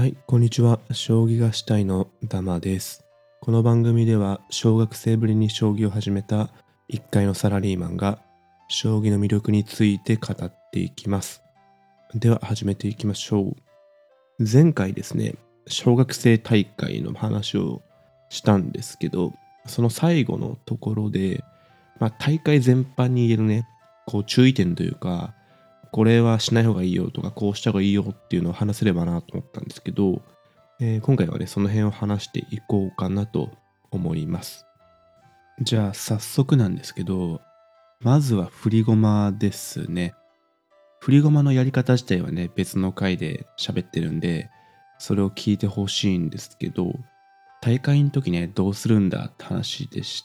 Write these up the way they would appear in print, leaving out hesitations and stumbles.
はい、こんにちは。将棋がしたいのダマです。この番組では、小学生ぶりに将棋を始めた一階のサラリーマンが、将棋の魅力について語っていきます。では、始めていきましょう。前回ですね、小学生大会の話をしたんですけど、その最後のところで、大会全般に言えるね、注意点というか、これはしない方がいいよとか、こうした方がいいよっていうのを話せればなと思ったんですけど、今回はね、その辺を話していこうかなと思います。じゃあ、早速なんですけど、まずは振り駒ですね。振り駒のやり方自体はね、別の回で喋ってるんで、それを聞いてほしいんですけど、大会の時ね、どうするんだって話でして、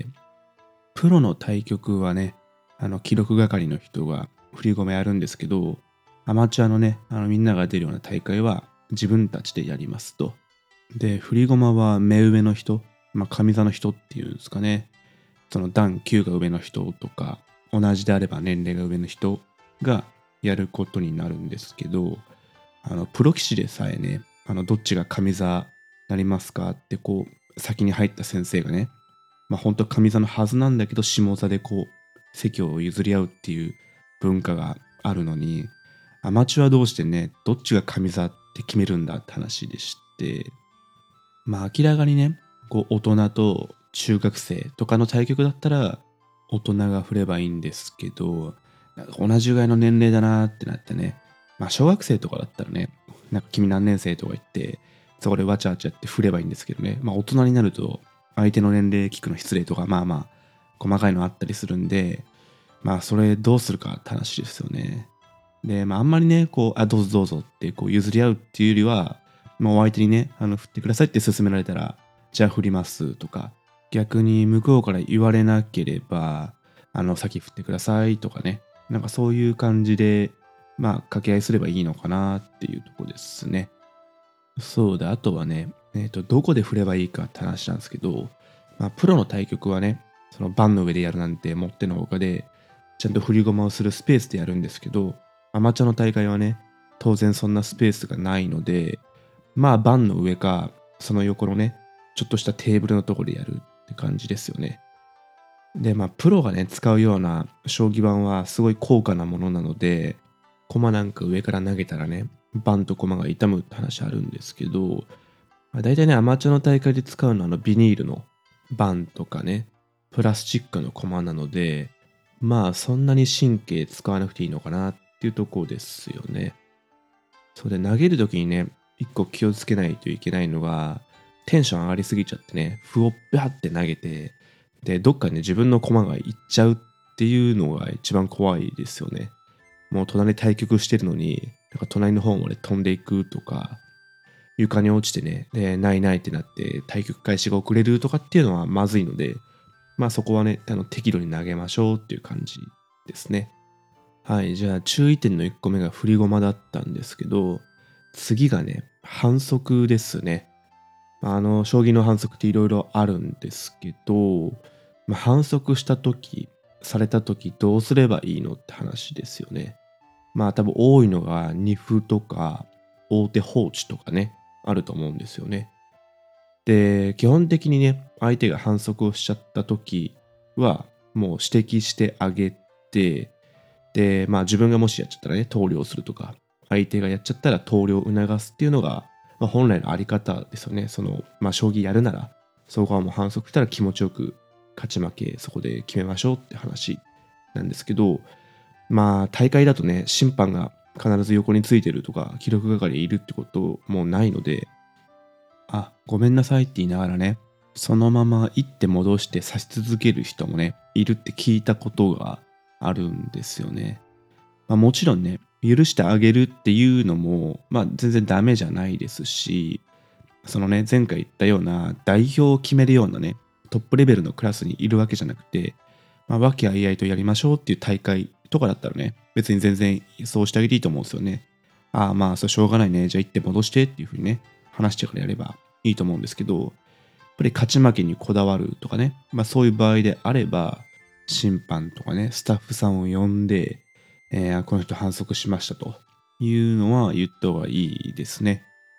プロの対局はね、記録係の人が振り駒やるんですけど、アマチュアのね、みんなが出るような大会は自分たちでやりますと。で、振り駒は目上の人、上座の人っていうんですかね。その段級が上の人とか、同じであれば年齢が上の人がやることになるんですけど、プロ棋士でさえね、どっちが上座なりますかって先に入った先生がね、本当は上座のはずなんだけど、下座で席を譲り合うっていう文化があるのに、アマチュア同士でね、どっちが上座って決めるんだって話でして、明らかにね、大人と中学生とかの対局だったら、大人が振ればいいんですけど、なんか同じぐらいの年齢だなってなってね、小学生とかだったらね、なんか君何年生とか言って、そこでわちゃわちゃって振ればいいんですけどね、大人になると、相手の年齢聞くの失礼とか、細かいのあったりするんで、それどうするかって話ですよね。で、あんまりね、どうぞどうぞって譲り合うっていうよりは、お相手にね、振ってくださいって勧められたら、じゃあ振りますとか、逆に向こうから言われなければ、先振ってくださいとかね、なんかそういう感じで、掛け合いすればいいのかなっていうとこですね。そうだ、あとはね、どこで振ればいいかって話なんですけど、プロの対局はね、その盤の上でやるなんてもってのほかで、ちゃんと振り駒をするスペースでやるんですけど、アマチュアの大会はね、当然そんなスペースがないので、盤の上か、その横のね、ちょっとしたテーブルのところでやるって感じですよね。で、プロがね、使うような将棋盤はすごい高価なものなので、駒なんか上から投げたらね、盤と駒が傷むって話あるんですけど、大体ね、アマチュアの大会で使うのはビニールの盤とかね、プラスチックの駒なので、そんなに神経使わなくていいのかなっていうところですよね。そうで、投げるときにね、一個気をつけないといけないのが、テンション上がりすぎちゃってね、歩をバって投げて、で、どっかにね、自分の駒がいっちゃうっていうのが一番怖いですよね。もう隣で対局してるのに、なんか隣の方まで飛んでいくとか、床に落ちてね、で、ないないってなって対局開始が遅れるとかっていうのはまずいので、そこはね、適度に投げましょうっていう感じですね。はい、じゃあ注意点の1個目が振り駒だったんですけど、次がね、反則ですね。将棋の反則っていろいろあるんですけど、反則した時、された時どうすればいいのって話ですよね。多分多いのが二歩とか大手放置とかね、あると思うんですよね。で、基本的にね、相手が反則をしちゃった時は、もう指摘してあげて、で、自分がもしやっちゃったらね、投了するとか、相手がやっちゃったら投了を促すっていうのが、本来のあり方ですよね。将棋やるなら、そこはもう反則したら気持ちよく勝ち負け、そこで決めましょうって話なんですけど、大会だとね、審判が必ず横についてるとか、記録係いるってこともないので、ごめんなさいって言いながらね、そのまま一手戻して指し続ける人もね、いるって聞いたことがあるんですよね。もちろんね、許してあげるっていうのも、全然ダメじゃないですし、そのね、前回言ったような代表を決めるようなね、トップレベルのクラスにいるわけじゃなくて、和気あいあいとやりましょうっていう大会とかだったらね、別に全然そうしてあげていいと思うんですよね。そうしょうがないね。じゃあ一手戻してっていう風にね、話してからやればいいと思うんですけど、やっぱり勝ち負けにこだわるとかね、そういう場合であれば、審判とかね、スタッフさんを呼んで、この人反則しましたというのは言った方がいいですね。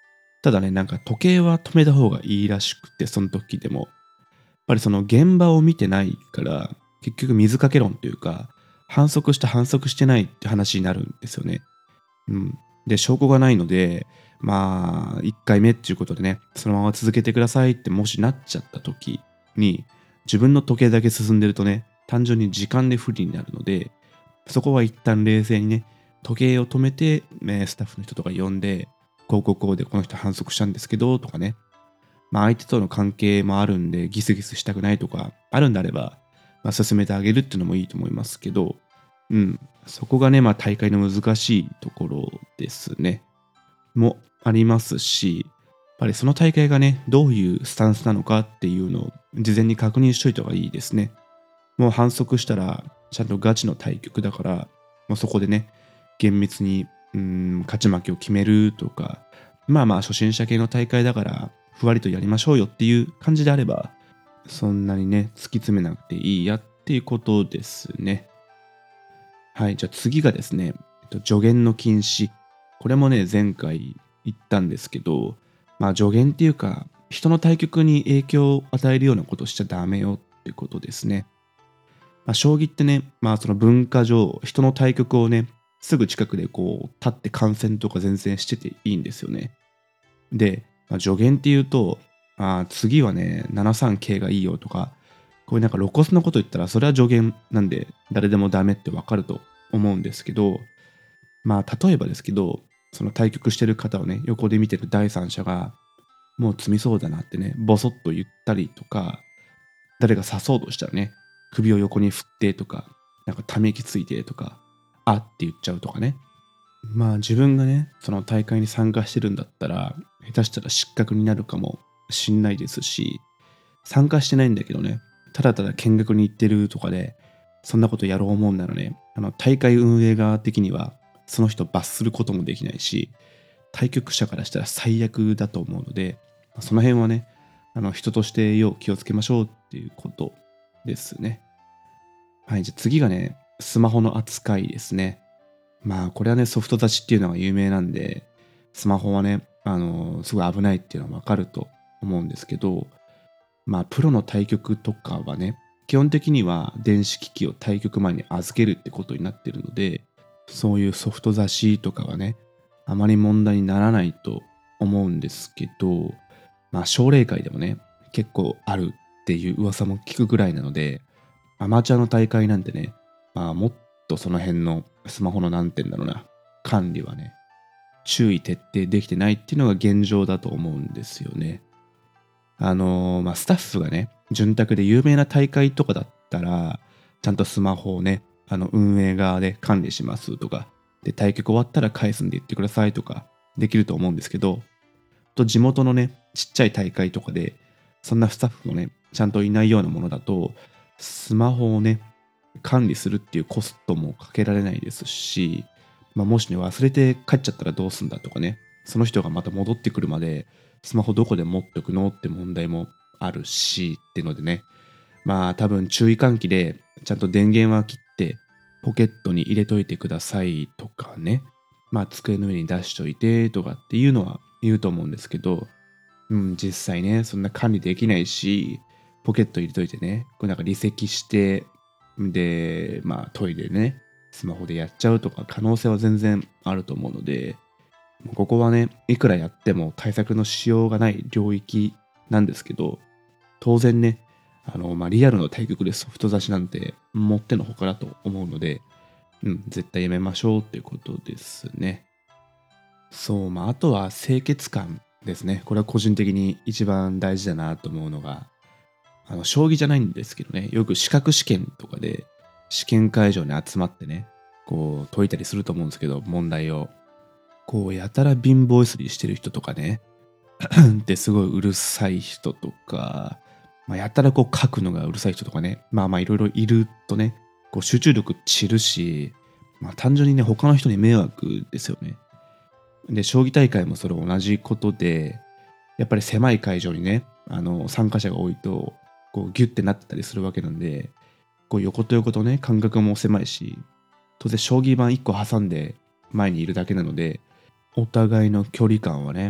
ただね、なんか時計は止めた方がいいらしくて、その時でも。やっぱりその現場を見てないから、結局水かけ論というか、反則して反則してないって話になるんですよね。うん。で、証拠がないので、まあ、1回目っていうことでね、そのまま続けてくださいってもしなっちゃった時に、自分の時計だけ進んでるとね、単純に時間で不利になるので、そこは一旦冷静にね、時計を止めて、スタッフの人とか呼んで、こうでこの人反則したんですけど、とかね、まあ相手との関係もあるんで、ギスギスしたくないとか、あるんであれば、まあ進めてあげるっていうのもいいと思いますけど、うん、そこがね、まあ大会の難しいところですね。もありますし、やっぱりその大会がね、どういうスタンスなのかっていうのを事前に確認しといた方がいいですね。もう反則したら、ちゃんとガチの対局だから、もうそこでね、厳密に勝ち負けを決めるとか、まあまあ初心者系の大会だから、ふわりとやりましょうよっていう感じであれば、そんなにね、突き詰めなくていいやっていうことですね。はい、じゃあ次がですね、助言の禁止。これもね、前回言ったんですけど、まあ助言っていうか、人の対局に影響を与えるようなことしちゃダメよってことですね。まあ、将棋ってね、まあその文化上、人の対局をね、すぐ近くでこう、立って観戦とか全然してていいんですよね。で、まあ、助言っていうと、次はね、7三桂がいいよとか、こういうなんか露骨なこと言ったら、それは助言なんで、誰でもダメってわかると思うんですけど、まあ例えばですけど、その対局してる方をね、横で見てる第三者が、もう詰みそうだなってね、ボソッと言ったりとか、誰が刺そうとしたらね、首を横に振ってとか、なんかため息ついてとか、あって言っちゃうとかね。まあ自分がね、その大会に参加してるんだったら、下手したら失格になるかもしんないですし、参加してないんだけどね、ただただ見学に行ってるとかで、そんなことやろう思うんならね、大会運営側的には、その人罰することもできないし、対局者からしたら最悪だと思うので、その辺はね、人として要気をつけましょうっていうことですね。はい、じゃあ次がね、スマホの扱いですね。まあ、これはね、ソフト立ちっていうのが有名なんで、スマホはね、すごい危ないっていうのはわかると思うんですけど、まあ、プロの対局とかはね、基本的には電子機器を対局前に預けるってことになってるので、そういうソフト雑誌とかはね、あまり問題にならないと思うんですけど、まあ、奨励会でもね、結構あるっていう噂も聞くぐらいなので、アマチュアの大会なんてね、まあ、もっとその辺のスマホの何点だろうな、管理はね、注意徹底できてないっていうのが現状だと思うんですよね。まあ、スタッフがね、潤沢で有名な大会とかだったら、ちゃんとスマホをね、運営側で管理しますとか、で、対局終わったら返すんで言ってくださいとか、できると思うんですけど、地元のね、ちっちゃい大会とかで、そんなスタッフもね、ちゃんといないようなものだと、スマホをね、管理するっていうコストもかけられないですし、まあ、もしね、忘れて帰っちゃったらどうすんだとかね、その人がまた戻ってくるまで、スマホどこで持っとくのって問題もあるし、っていうのでね、まあ多分注意喚起で、ちゃんと電源は切って、ポケットに入れといてくださいとかね、まあ机の上に出しといてとかっていうのは言うと思うんですけど、実際ね、そんな管理できないし、ポケット入れといてね、これなんか離席して、で、まあトイレでね、スマホでやっちゃうとか可能性は全然あると思うので、ここはね、いくらやっても対策のしようがない領域なんですけど、当然ね、まあ、リアルの対局でソフト指しなんてもってのほかだと思うので、絶対やめましょうっていうことですね。そう、まあ、あとは清潔感ですね。これは個人的に一番大事だなと思うのが、将棋じゃないんですけどね、よく資格試験とかで試験会場に集まってね、こう解いたりすると思うんですけど、問題を。こうやたら貧乏ゆすりしてる人とかね、ですごいうるさい人とか、まあ、やたらこう書くのがうるさい人とかね、まあまあいろいろいるとね、こう集中力散るし、まあ単純にね、他の人に迷惑ですよね。で、将棋大会もそれ同じことで、やっぱり狭い会場にね、参加者が多いと、こうギュッてなってたりするわけなんで、こう横と横とね、間隔も狭いし、当然将棋盤1個挟んで前にいるだけなので、お互いの距離感はね、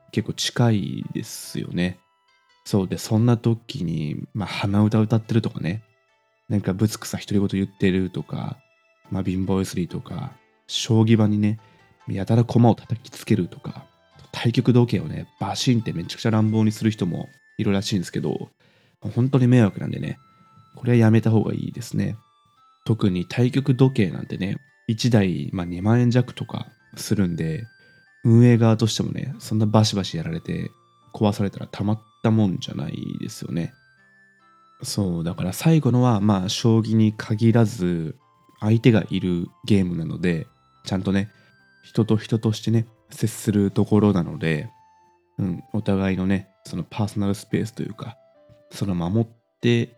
結構近いですよね。そうで、そんな時に、鼻歌歌ってるとかね、なんかぶつくさ独り言言ってるとか、貧乏ゆすりとか、将棋盤にね、やたら駒を叩きつけるとか、対局時計をね、バシンってめちゃくちゃ乱暴にする人もいるらしいんですけど、本当に迷惑なんでね、これはやめた方がいいですね。特に対局時計なんてね、1台、2万円弱とかするんで、運営側としてもね、そんなバシバシやられて壊されたらたまったもんじゃないですよね。そう、だから最後のは、将棋に限らず、相手がいるゲームなので、ちゃんとね、人と人としてね、接するところなので、お互いのね、そのパーソナルスペースというか、その守って、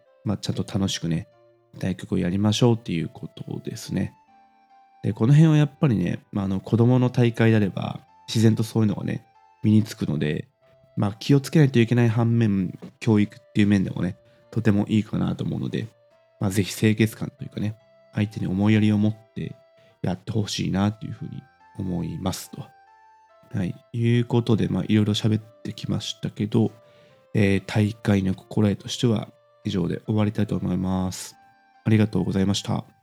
ちゃんと楽しくね、対局をやりましょうっていうことですね。で、この辺はやっぱりね、子供の大会であれば、自然とそういうのがね、身につくので、気をつけないといけない反面、教育っていう面でもね、とてもいいかなと思うので、ぜひ清潔感というかね、相手に思いやりを持ってやってほしいなというふうに思いますと。はい。いうことで、いろいろ喋ってきましたけど、大会の心得としては以上で終わりたいと思います。ありがとうございました。